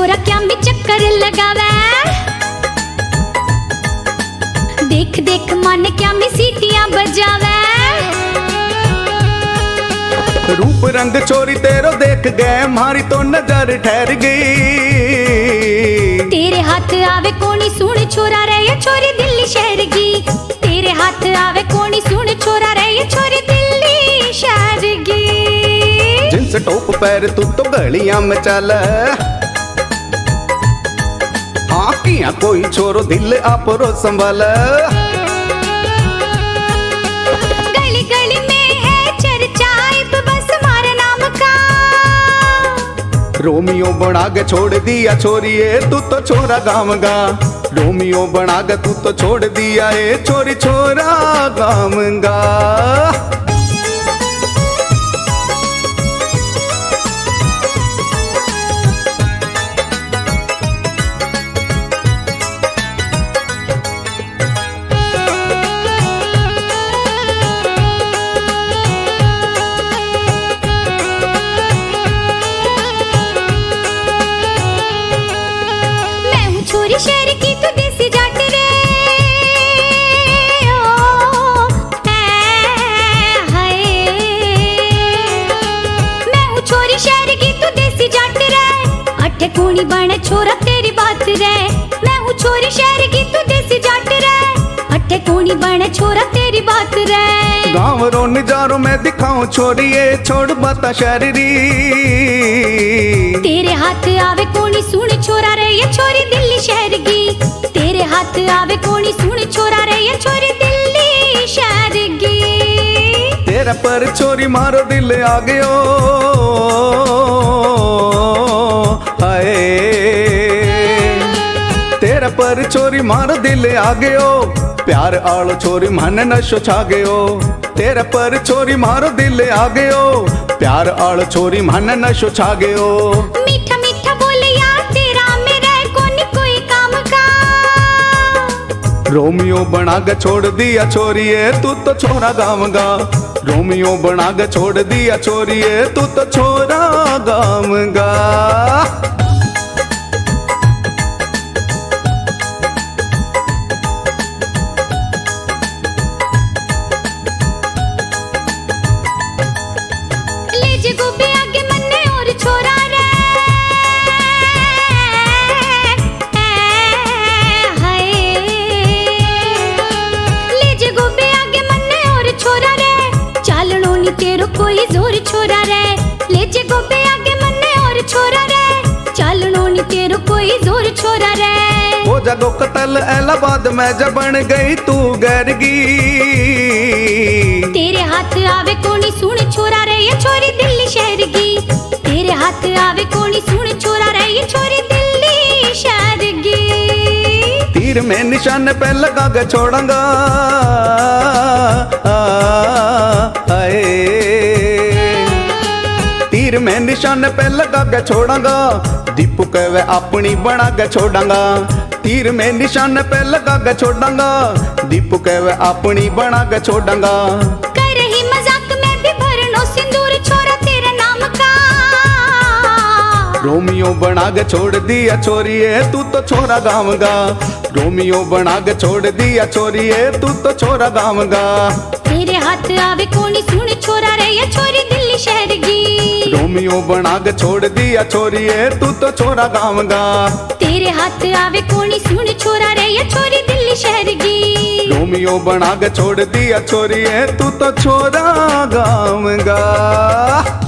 छोरा क्या में चक्कर लगावे, देख देख मन क्या में सीटियां बजावे। रूप रंग छोरी तेरो देख गए मारी तो नजर ठहर गई। तेरे हाथ आवे कोनी सुन छोरा रे ये छोरी दिल्ली शहर की। तेरे हाथ आवे कोनी सुन छोरा रे ये छोरी दिल्ली शहर की। जिन्स टॉप पैर तू तो गलियां में चल, हाँ किया कोई छोरो दिल आपरो संभाल। गली गली में है चर्चा बस मारे नाम का। रोमियो बना के छोड़ दिया छोरिए तू तो छोरा गाँव गा। रोमियो बना के तू तो छोड़ दिया ए छोरी छोरा गाँव गा। छोरी शहर की तू देसी जाट रे, ओ हाय। मैं हूँ छोरी शहर की तू देसी जाट रे, अठे कूनी बने छोरा तेरी बात रे। मैं हूँ छोरी शहर की तू देसी जाट रे, अठे कूनी बने छोरा तेरी बात रे। गाँव रो नजारों में दिखाऊं छोरिए छोड़ बता शहरी। तेरे हाथ आवे कोनी सुन छोरा रे ये छोरी दिल्ली शहर की। तेरे हाथ आवे कोनी सुन छोरा रे ये छोरी दिल्ली शहर की। तेरा पर छोरी मारो दिल आ गयो हाय। तेरा पर छोरी मारो दिल आ गयो, प्यार आलो छोरी मन नशो छा गयो। तेरे पर छोरी मारो दिल आ गयो, प्यार आलो छोरी मन नशो छा गयो। मीठा मीठा बोले यार तेरा मेरा कोनी कोई काम का। रोमियो बना के छोड़ दिया छोरिए तू तो छोरा गाँव गा। रोमियो बना के छोड़ दिया छोरिए तू तो छोरा गाँव गा। गोबे आगे मन्ने और छोरा रे हाय। ले जे गोबे आगे मन्ने और छोरा रे, चालनो नी तेरो कोई जोर छोरा रे। ले जे गोबे आगे मन्ने और छोरा रे, चालनो नी तेरो कोई जोर छोरा रे। हो जागो कतल इलाहाबाद में जब बन गई तू गैरगी। तेरे हाथ आवे कोनी सुन छोरा रे ये छोरी दिल्ली शहर की। तेरे हाथ आवे कोनी सुन छोरा रे ये छोरी दिल्ली शहर की। तीर में निशान पे लगा के छोड़ांगा हाय। तीर में निशान पे लगा के छोड़ांगा, दीपू कहवे अपनी बना के छोड़ांगा। तीर में निशान पे लगा के छोड़ांगा, दीपू कहवे अपनी बना के छोड़ांगा। कर रही मजाक में भी भरनो सिंदूर छोरा तेरे नाम का। रोमियो बना के छोड़ दिया छोरिए तू तो छोरा गाँव गा। रोमियो बना के छोड़ दिया छोरिए तू तो छोरा गाँव गा। तेरे हाथ आवे कोनी सुन छोरा रे ये छोरी दिल्ली शहर की। रोमियो बना के छोड़ दिया छोरिए तू तो छोरा गाँव गा। तेरे हाथ आवे कोनी सुन छोरा रे ये छोरी दिल्ली शहर की। रोमियो बना के छोड़ दिया छोरिए तू तो छोरा गाँव गा।